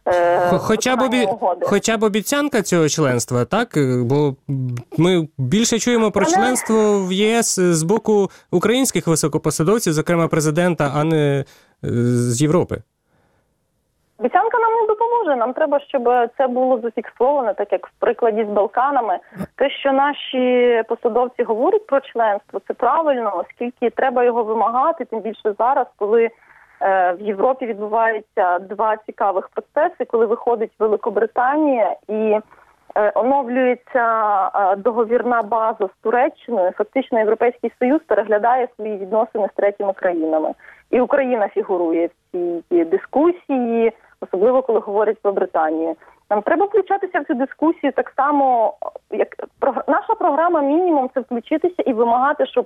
Хоча б обіцянка цього членства, так? Бо ми більше чуємо про членство в ЄС з боку українських високопосадовців, зокрема президента, а не з Європи. Обіцянка нам не допоможе. Нам треба, щоб це було зафіксовано, так як в прикладі з Балканами. Те, що наші посадовці говорять про членство, це правильно, оскільки треба його вимагати, тим більше зараз, коли в Європі відбуваються два цікавих процеси, коли виходить Великобританія і оновлюється договірна база з Туреччиною. Фактично Європейський Союз переглядає свої відносини з третіми країнами. І Україна фігурує в цій дискусії, особливо коли говорять про Британію. Нам треба включатися в цю дискусію так само, як наша програма мінімум – це включитися і вимагати, щоб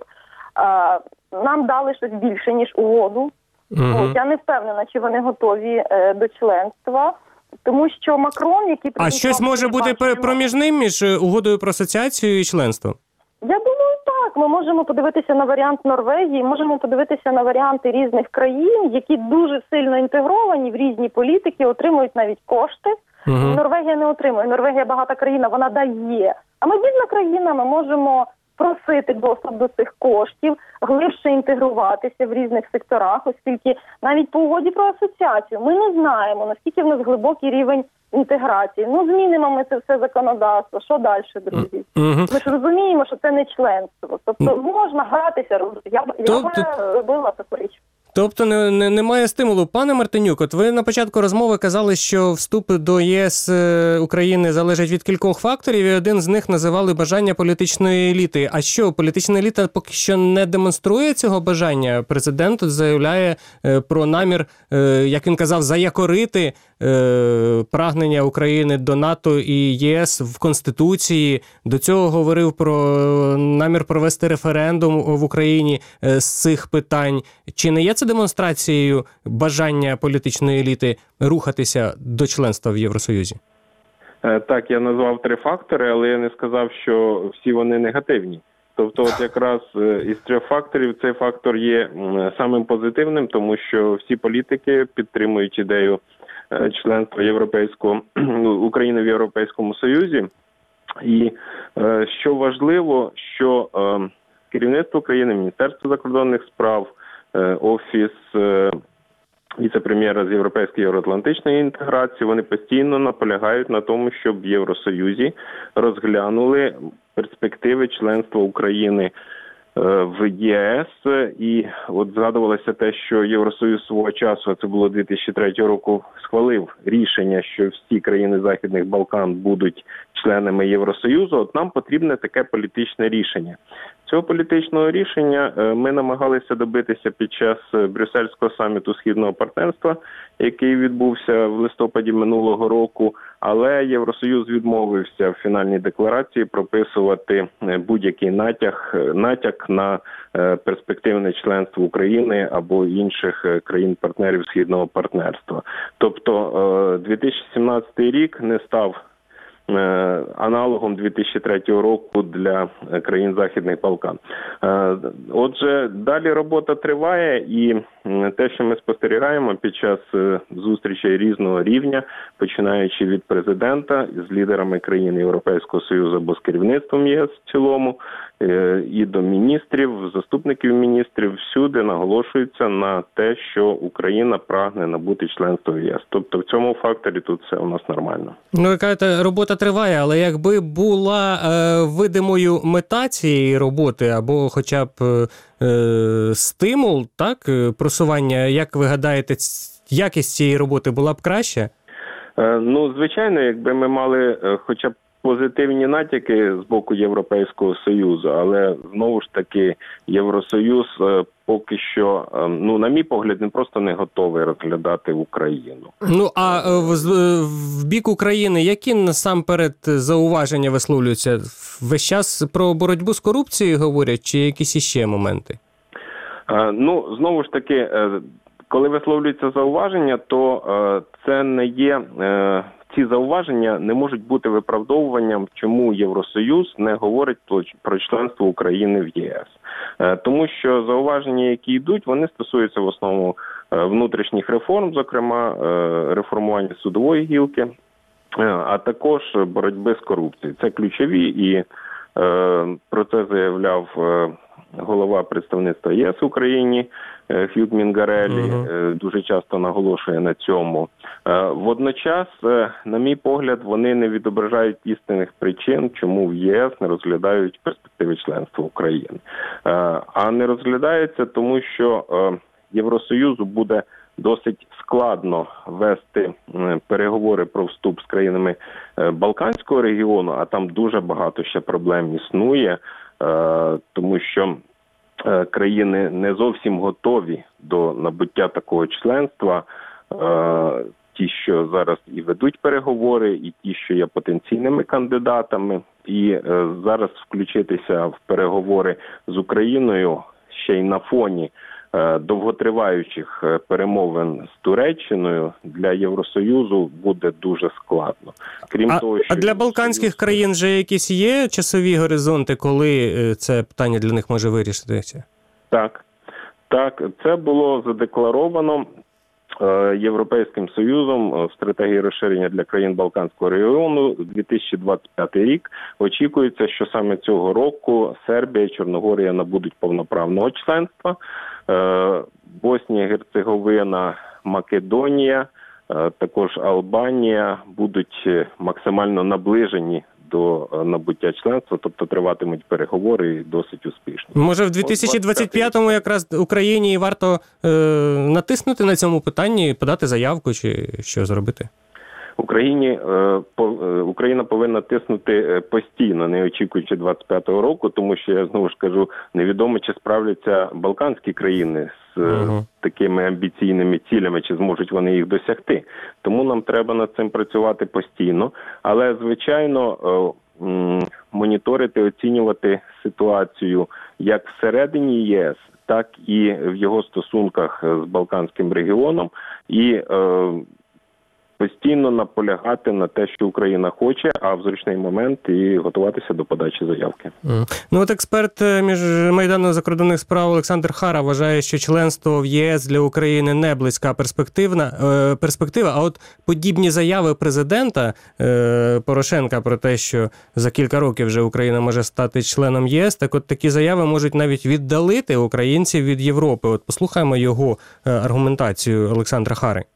нам дали щось більше, ніж угоду. Я не впевнена, чи вони готові до членства, тому що Макрон, який... А щось може бути проміжним між угодою про асоціацію і членством? Я думаю, так. Ми можемо подивитися на варіант Норвегії, можемо подивитися на варіанти різних країн, які дуже сильно інтегровані в різні політики, отримують навіть кошти. Норвегія не отримує. Норвегія багата країна, вона дає. А ми бідна країна, ми можемо просити доступ до цих коштів, глибше інтегруватися в різних секторах, оскільки навіть по угоді про асоціацію ми не знаємо, наскільки в нас глибокий рівень інтеграції. Ну, змінимо ми це все законодавство. Що далі, друзі? Ми ж розуміємо, що це не членство. Тобто можна гратися. Я робила таку річ. Тобто немає стимулу. Пане Мартинюк, от ви на початку розмови казали, що вступ до єС України залежить від кількох факторів, і один з них називали бажання політичної еліти. А що, політична еліта поки що не демонструє цього бажання? Президент заявляє про намір, як він казав, заякорити прагнення України до НАТО і ЄС в Конституції. До цього говорив про намір провести референдум в Україні з цих питань. Чи не є це демонстрацією бажання політичної еліти рухатися до членства в Євросоюзі? Так, я назвав 3 фактори, але я не сказав, що всі вони негативні. Тобто, от якраз із 3 факторів цей фактор є самим позитивним, тому що всі політики підтримують ідею членства України в Європейському Союзі. І що важливо, що керівництво країни, Міністерство закордонних справ, Офіс віце-прем'єра з європейської євроатлантичної інтеграції, вони постійно наполягають на тому, щоб в Євросоюзі розглянули перспективи членства України в ЄС. І от згадувалося те, що Євросоюз свого часу, це було 2003 року, схвалив рішення, що всі країни Західних Балкан будуть членами Євросоюзу. От нам потрібне таке політичне рішення. Цього політичного рішення ми намагалися добитися під час Брюссельського саміту Східного партнерства, який відбувся в листопаді минулого року, але Євросоюз відмовився в фінальній декларації прописувати будь-який натяк на перспективне членство України або інших країн-партнерів Східного партнерства. Тобто 2017 рік не став аналогом 2003 року для країн Західних Балкан. Отже, далі робота триває, і те, що ми спостерігаємо під час зустрічей різного рівня, починаючи від президента з лідерами країн Європейського Союзу або з керівництвом ЄС в цілому, і до міністрів, заступників міністрів, всюди наголошується на те, що Україна прагне набути членство в ЄС. Тобто в цьому факторі тут все у нас нормально. Ну, ви кажете, робота триває, але якби була видимою мета цієї роботи, або хоча б стимул, так, просування, як ви гадаєте, якість цієї роботи була б краще? Ну, звичайно, якби ми мали хоча б позитивні натяки з боку Європейського Союзу, але знову ж таки Євросоюз поки що, ну, на мій погляд, він просто не готовий розглядати Україну. Ну, а в бік України які насамперед зауваження висловлюються? Весь час про боротьбу з корупцією говорять, чи якісь іще моменти? Ну, знову ж таки, коли висловлюються зауваження, то це не є... Ці зауваження не можуть бути виправдовуванням, чому Євросоюз не говорить про членство України в ЄС. Тому що зауваження, які йдуть, вони стосуються в основному внутрішніх реформ, зокрема реформування судової гілки, а також боротьби з корупцією. Це ключові, і про це заявляв голова представництва ЄС в Україні Х'юг Мінгареллі, дуже часто наголошує на цьому. Водночас, на мій погляд, вони не відображають істинних причин, чому в ЄС не розглядають перспективи членства України. А не розглядаються, тому що Євросоюзу буде досить складно вести переговори про вступ з країнами Балканського регіону, а там дуже багато ще проблем існує, тому що країни не зовсім готові до набуття такого членства, ті, що зараз і ведуть переговори, і ті, що є потенційними кандидатами, і зараз включитися в переговори з Україною ще й на фоні довготриваючих перемовин з Туреччиною для Євросоюзу буде дуже складно. Крім того, що для балканських країн вже якісь є часові горизонти, коли це питання для них може вирішитися? Так, це було задекларовано Європейським Союзом в стратегії розширення для країн Балканського регіону 2025 рік. Очікується, що саме цього року Сербія і Чорногорія набудуть повноправного членства. Боснія, Герцеговина, Македонія, також Албанія будуть максимально наближені до набуття членства, тобто триватимуть переговори досить успішно. Може, в 2025-му якраз Україні варто натиснути на цьому питанні, подати заявку чи що зробити? Україна повинна тиснути постійно, не очікуючи 25-го року, тому що, я знову ж кажу, невідомо, чи справляться балканські країни з такими амбіційними цілями, чи зможуть вони їх досягти. Тому нам треба над цим працювати постійно, але, звичайно, моніторити, оцінювати ситуацію як всередині ЄС, так і в його стосунках з Балканським регіоном, і постійно наполягати на те, що Україна хоче, а в зручний момент і готуватися до подачі заявки. Ну от експерт Міжмайдану закордонних справ Олександр Хара вважає, що членство в ЄС для України не близька перспектива, а от подібні заяви президента Порошенка про те, що за кілька років вже Україна може стати членом ЄС, так от такі заяви можуть навіть віддалити українців від Європи. От послухаємо його аргументацію Олександра Хари. Це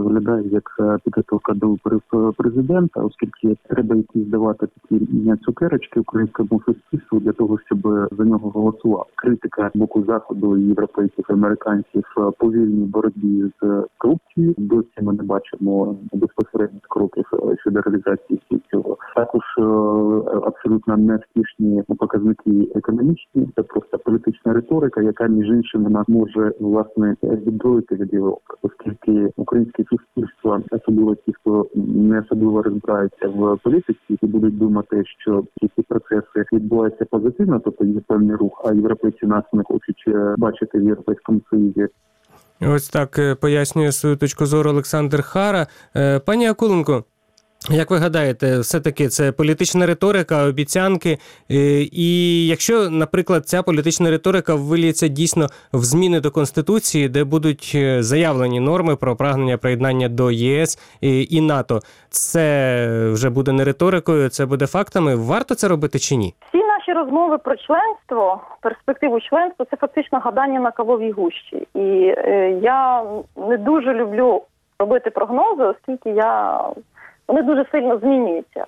виглядає як підготовка до виборів президента, оскільки треба якісь давати такі цукерочки українському суспільству для того, щоб за нього голосував. Критика з боку Заходу, європейців, американців по вільній боротьбі з корупцією. Досі ми не бачимо безпосередніх кроків щодо реалізації цього. Також абсолютно невтішні показники економічні. Це просто політична риторика, яка між іншим вона може власне віддроїти від Європи, оскільки українське суспільство, особливо ті, хто не особливо розбирається в політиці, і будуть думати, що ці процеси відбуваються позитивно, тобто є певний рух, а європейці нас не хочуть бачити в Європейському Союзі. Ось так пояснює свою точку зору Олександр Хара. Пані Акуленко, як ви гадаєте, все-таки це політична риторика, обіцянки, і якщо, наприклад, ця політична риторика виліється дійсно в зміни до Конституції, де будуть заявлені норми про прагнення приєднання до ЄС і НАТО, це вже буде не риторикою, це буде фактами? Варто це робити чи ні? Всі наші розмови про членство, перспективу членства, це фактично гадання на кавовій гущі. І я не дуже люблю робити прогнози, оскільки вони дуже сильно змінюються.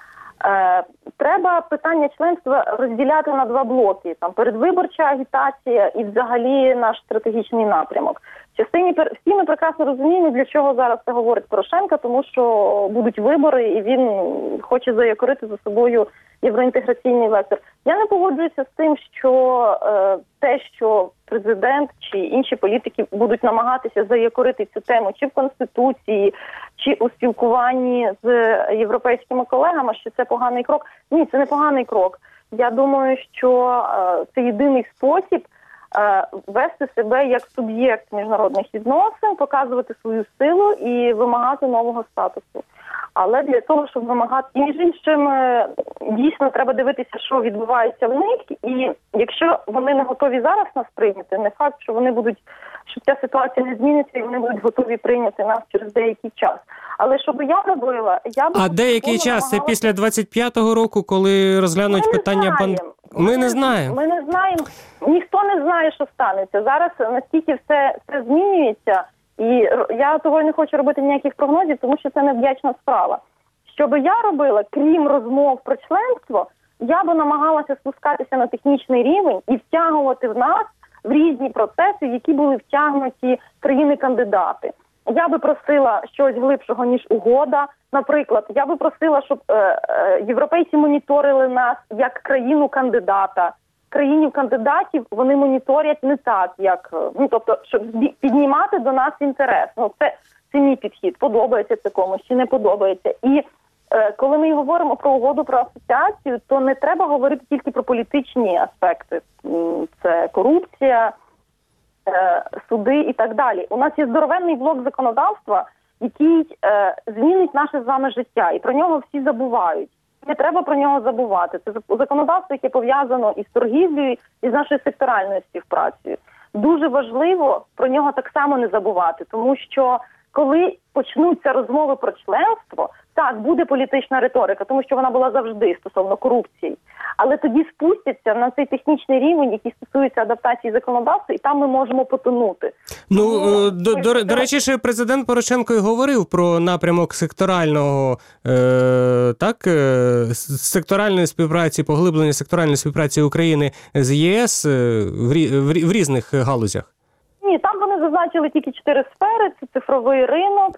Треба питання членства розділяти на два блоки. Там передвиборча агітація і взагалі наш стратегічний напрямок. Всі ми прекрасно розуміємо, для чого зараз це говорить Порошенко, тому що будуть вибори і він хоче заякорити за собою євроінтеграційний вектор. Я не погоджуюся з тим, що те, що президент чи інші політики будуть намагатися заякорити цю тему чи в Конституції, чи у спілкуванні з європейськими колегами, що це поганий крок. Ні, це не поганий крок. Я думаю, що це єдиний спосіб вести себе як суб'єкт міжнародних відносин, показувати свою силу і вимагати нового статусу. Але для того, щоб вимагати, і між іншим, дійсно треба дивитися, що відбувається в них, і якщо вони не готові зараз нас прийняти, не факт, що вони будуть, що ця ситуація не зміниться, і вони будуть готові прийняти нас через деякий час. Але що би я робила, А деякий час? Це після 25-го року, коли розглянуть питання... Ми не знаємо. Ми не знаємо. Ніхто не знає, що станеться. Зараз настільки все змінюється, і я того не хочу робити ніяких прогнозів, тому що це невдячна справа. Що би я робила, крім розмов про членство, я би намагалася спускатися на технічний рівень і втягувати в нас в різні процеси, які були втягнуті країни-кандидати. Я би просила щось глибшого, ніж угода. Наприклад, я би просила, щоб європейці моніторили нас як країну-кандидата. Країнів кандидатів вони моніторять не так, як, тобто, щоб піднімати до нас інтерес. Це мій підхід. Подобається це комусь чи не подобається. І коли ми говоримо про угоду про асоціацію, то не треба говорити тільки про політичні аспекти. Це корупція, суди і так далі. У нас є здоровенний блок законодавства, який змінить наше з вами життя, і про нього всі забувають. Не треба про нього забувати. Це законодавство, яке пов'язано із торгівлею, і з нашою секторальною співпрацею. Дуже важливо про нього так само не забувати, тому що коли почнуться розмови про членство, так, буде політична риторика, тому що вона була завжди стосовно корупції. Але тоді спустяться на цей технічний рівень, який стосується адаптації законодавства, і там ми можемо потонути. До речі, ще президент Порошенко і говорив про напрямок секторального, секторальної співпраці, поглиблення секторальної співпраці України з ЄС в різних галузях. Ні, там вони зазначили тільки 4 сфери. Це цифровий ринок,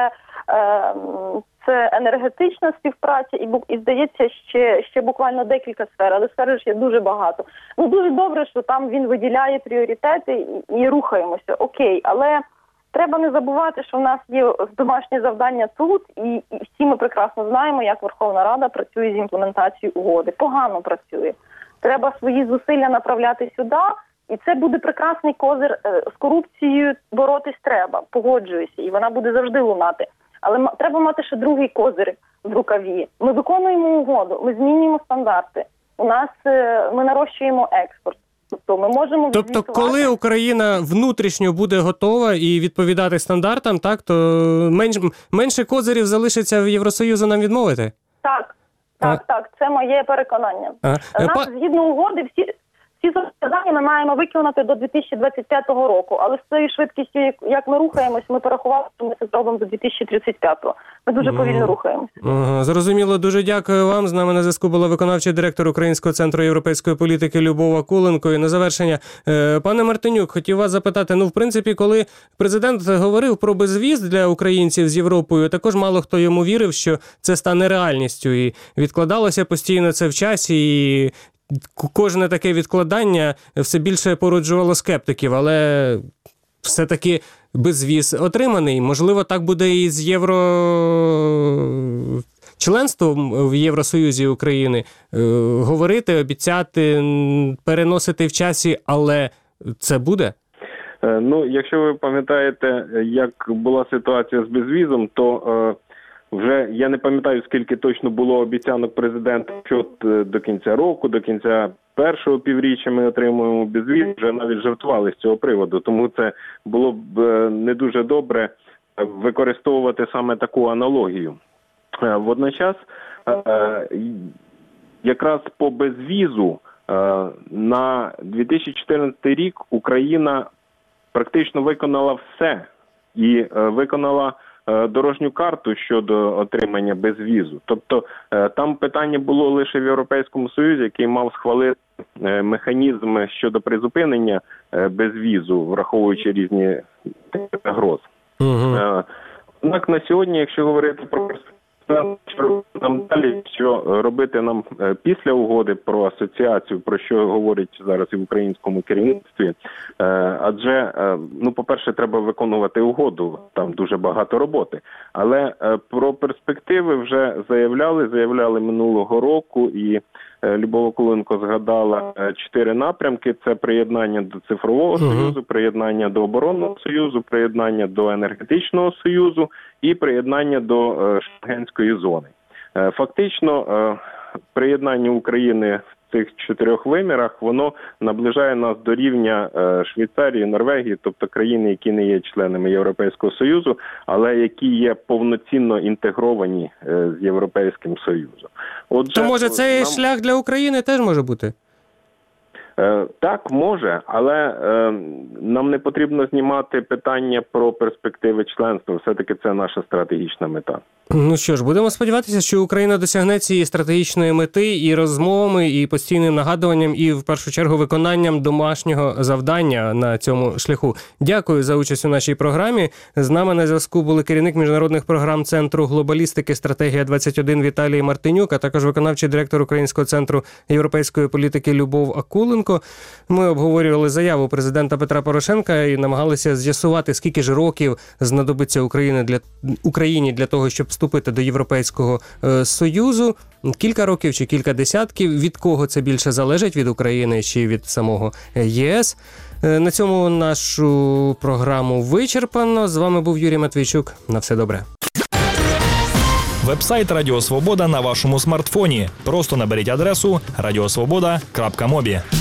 це енергетична співпраця і здається, ще буквально декілька сфер, але сфер ж є дуже багато. Дуже добре, що там він виділяє пріоритети і рухаємося. Окей, але треба не забувати, що в нас є домашнє завдання тут, і всі ми прекрасно знаємо, як Верховна Рада працює з імплементацією угоди. Погано працює. Треба свої зусилля направляти сюди, і це буде прекрасний козир. З корупцією боротись треба, погоджуюся, і вона буде завжди лунати. Але треба мати ще другий козир в рукаві. Ми виконуємо угоду, ми змінюємо стандарти. Ми нарощуємо експорт. Тобто, коли Україна внутрішньо буде готова і відповідати стандартам, так, то менше козирів залишиться в Євросоюзу нам відмовити? Так, це моє переконання. Згідно угоди, ці зобов'язання ми маємо виконати до 2025 року, але з цією швидкістю, як ми рухаємось, ми порахували, що ми це зробимо до 2035-го. Ми дуже повільно рухаємося. Зрозуміло, дуже дякую вам. З нами на зв'язку була виконавчий директор Українського центру європейської політики Любов Акуленко. І на завершення, пане Мартинюк, хотів вас запитати, в принципі, коли президент говорив про безвіз для українців з Європою, також мало хто йому вірив, що це стане реальністю. І відкладалося постійно це в часі, і кожне таке відкладання все більше породжувало скептиків, але все-таки безвіз отриманий. Можливо, так буде і з членством в Євросоюзі України. Говорити, обіцяти, переносити в часі, але це буде? Якщо ви пам'ятаєте, як була ситуація з безвізом, то вже я не пам'ятаю, скільки точно було обіцянок президента, що до кінця року, до кінця першого півріччя ми отримуємо безвіз, вже навіть жартували з цього приводу. Тому це було б не дуже добре використовувати саме таку аналогію. Водночас, якраз по безвізу на 2014 рік Україна практично виконала все і виконала дорожню карту щодо отримання безвізу. Тобто там питання було лише в Європейському Союзі, який мав схвалити механізм щодо призупинення безвізу, враховуючи різні загрози. Однак на сьогодні, якщо говорити про нам далі, що робити нам після угоди про асоціацію, про що говорять зараз і в українському керівництві, адже, по-перше, треба виконувати угоду, там дуже багато роботи, але про перспективи вже заявляли минулого року, і Любов Акуленко згадала 4 напрямки. Це приєднання до цифрового союзу, приєднання до оборонного союзу, приєднання до енергетичного союзу і приєднання до Шенгенської зони. Фактично, приєднання України в цих 4 вимірах, воно наближає нас до рівня Швейцарії, Норвегії, тобто країни, які не є членами Європейського Союзу, але які є повноцінно інтегровані з Європейським Союзом. Отже, то може цей шлях для України теж може бути? Так, може, але нам не потрібно знімати питання про перспективи членства. Все-таки це наша стратегічна мета. Ну що ж, будемо сподіватися, що Україна досягне цієї стратегічної мети і розмовами, і постійним нагадуванням, і в першу чергу виконанням домашнього завдання на цьому шляху. Дякую за участь у нашій програмі. З нами на зв'язку були керівник міжнародних програм Центру глобалістики «Стратегія-21» Віталій Мартинюк, а також виконавчий директор Українського центру європейської політики Любов Акуленко. Ми обговорювали заяву президента Петра Порошенка і намагалися з'ясувати, скільки ж років знадобиться Україні для того, щоб вступити до Європейського Союзу. Кілька років чи кілька десятків. Від кого це більше залежить? Від України чи від самого ЄС? На цьому нашу програму вичерпано. З вами був Юрій Матвійчук. На все добре. Вебсайт Радіо Свобода на вашому смартфоні. Просто наберіть адресу radiosvoboda.mobi.